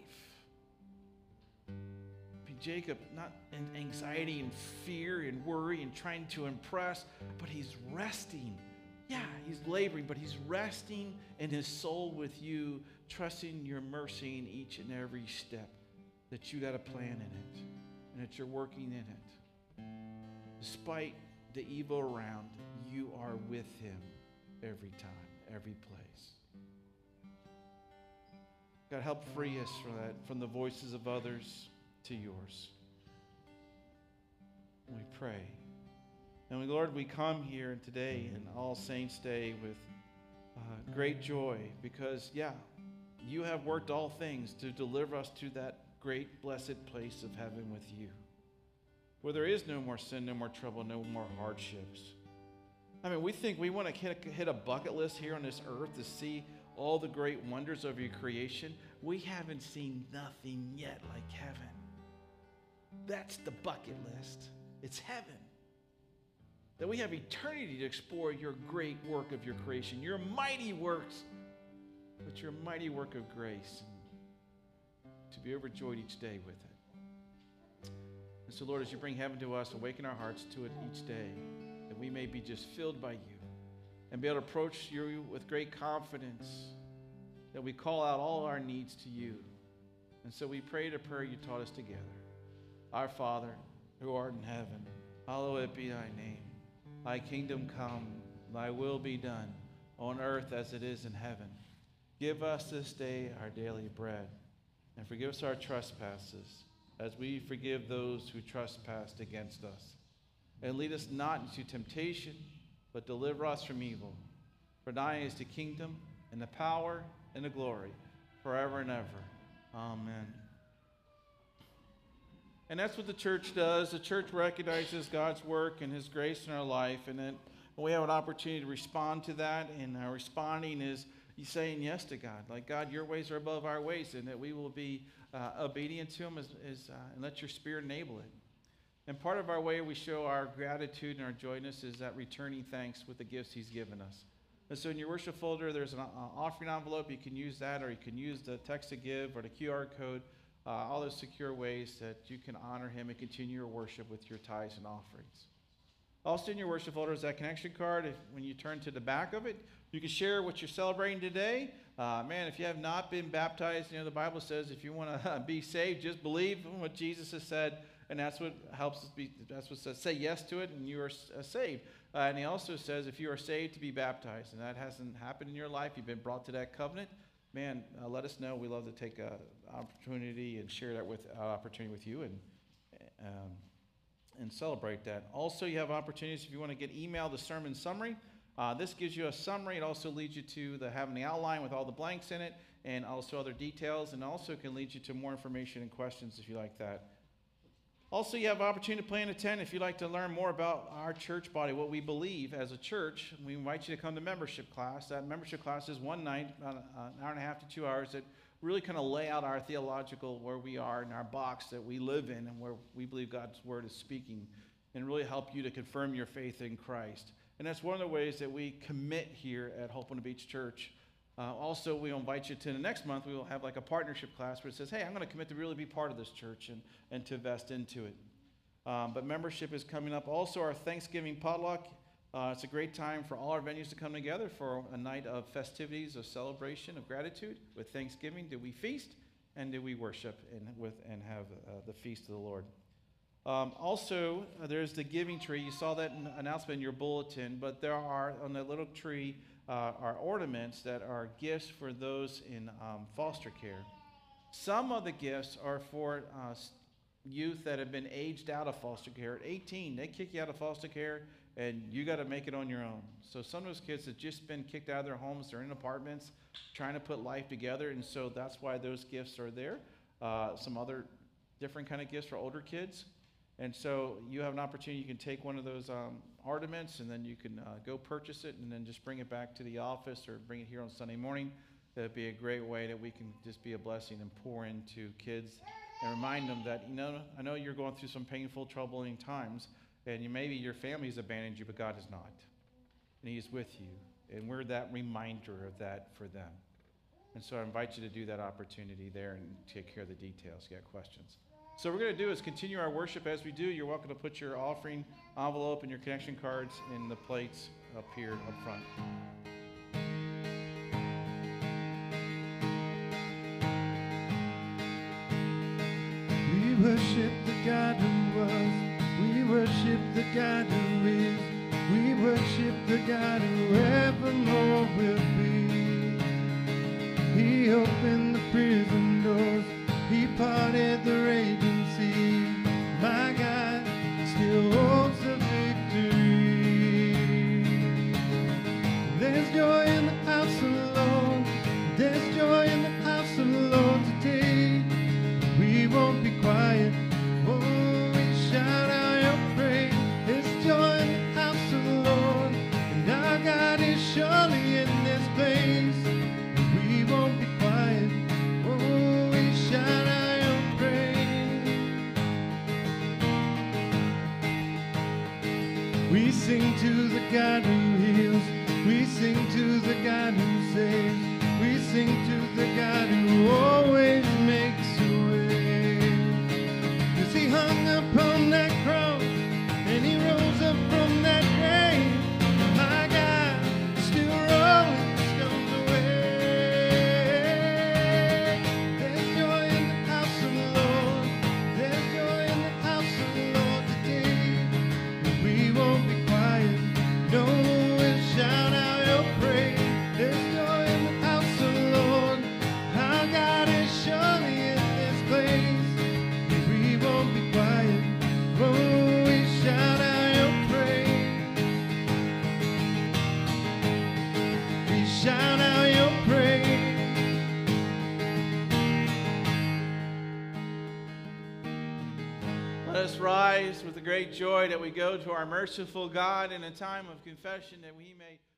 Jacob, not in anxiety and fear and worry and trying to impress, but he's resting. Yeah, he's laboring, but he's resting in his soul with you, trusting your mercy in each and every step, that you got a plan in it and that you're working in it. Despite the evil around, you are with him every time, every place. God, help free us from that, from the voices of others, to yours. We pray. And Lord, we come here today in All Saints' Day with great joy because, you have worked all things to deliver us to that great blessed place of heaven with you, where there is no more sin, no more trouble, no more hardships. I mean, we think we want to hit a bucket list here on this earth to see all the great wonders of your creation. We haven't seen nothing yet like heaven. That's the bucket list. It's heaven. That we have eternity to explore your great work of your creation, your mighty works, but your mighty work of grace, to be overjoyed each day with it. And so, Lord, as you bring heaven to us, awaken our hearts to it each day, that we may be just filled by you and be able to approach you with great confidence, that we call out all our needs to you. And so we pray the prayer you taught us together. Our Father, who art in heaven, hallowed be thy name. Thy kingdom come, thy will be done, on earth as it is in heaven. Give us this day our daily bread, and forgive us our trespasses, as we forgive those who trespass against us. And lead us not into temptation, but deliver us from evil. For thine is the kingdom, and the power, and the glory, forever and ever. Amen. And that's what the church does. The church recognizes God's work and his grace in our life, and then we have an opportunity to respond to that, and our responding is saying yes to God. Like, God, your ways are above our ways, and that we will be obedient to him and let your Spirit enable it. And part of our way we show our gratitude and our joyness is that returning thanks with the gifts he's given us. And so in your worship folder, there's an offering envelope. You can use that, or you can use the text to give or the QR code. All those secure ways that you can honor him and continue your worship with your tithes and offerings. Also in your worship folder is that connection card. When you turn to the back of it, you can share what you're celebrating today. If you have not been baptized, the Bible says if you want to be saved, just believe in what Jesus has said, and that's what helps us be. That's what says say yes to it, and you are saved. And he also says if you are saved, to be baptized, and that hasn't happened in your life, you've been brought to that covenant. Let us know. We love to take an opportunity and share that opportunity with you and celebrate that. Also, you have opportunities if you want to get emailed the sermon summary. This gives you a summary. It also leads you to having the outline with all the blanks in it, and also other details, and also can lead you to more information and questions if you like that. Also, you have opportunity to plan and attend if you'd like to learn more about our church body, what we believe as a church. We invite you to come to membership class. That membership class is one night, about an hour and a half to 2 hours, that really kind of lay out our theological, where we are in our box that we live in and where we believe God's word is speaking, and really help you to confirm your faith in Christ. And that's one of the ways that we commit here at Hope on the Beach Church. Also, we invite you to the next month. We will have like a partnership class where it says, hey, I'm going to commit to really be part of this church and to invest into it. But membership is coming up. Also, our Thanksgiving potluck. It's a great time for all our venues to come together for a night of festivities, of celebration, of gratitude. With Thanksgiving, do we feast and do we worship and have the feast of the Lord? Also, there's the giving tree. You saw that announcement in your bulletin, but there are on the little tree are ornaments that are gifts for those in foster care. Some of the gifts are for youth that have been aged out of foster care. At 18, they kick you out of foster care, and you got to make it on your own. So some of those kids have just been kicked out of their homes. They're in apartments trying to put life together, and so that's why those gifts are there. Some other different kind of gifts for older kids. And so you have an opportunity. You can take one of those ornaments, and then you can go purchase it and then just bring it back to the office or bring it here on Sunday morning. That would be a great way that we can just be a blessing and pour into kids and remind them that, I know you're going through some painful, troubling times, and maybe your family has abandoned you, but God has not. And he is with you, and we're that reminder of that for them. And so I invite you to do that opportunity there and take care of the details. You got questions? So what we're going to do is continue our worship as we do. You're welcome to put your offering envelope and your connection cards in the plates up here up front. We worship the God who was. We worship the God who is. We worship the God who evermore will be. He opened the prison doors. He parted the raging sea. house of the Lord. There's joy in the house of the Lord today. We won't be quiet. Oh, we shout out your praise. There's joy in the house of the Lord, and our God is surely in this place. We won't be quiet. Oh, we shout out your praise. We sing to the God who heals. We sing to the God who saves. We sing to the God who always makes a way. 'Cause he hung upon that cross and he rose up from that grave. My God is still rolling stones away. There's joy in the house of the Lord. There's joy in the house of the Lord today. And we won't be quiet. No, we'll shout out your praise. There's joy in the house of the Lord. Our God is surely in this place. And we won't be quiet. Oh, we shout out your praise. We shout out your praise. Let us rise with the great joy that we go to our merciful God in a time of confession, that we may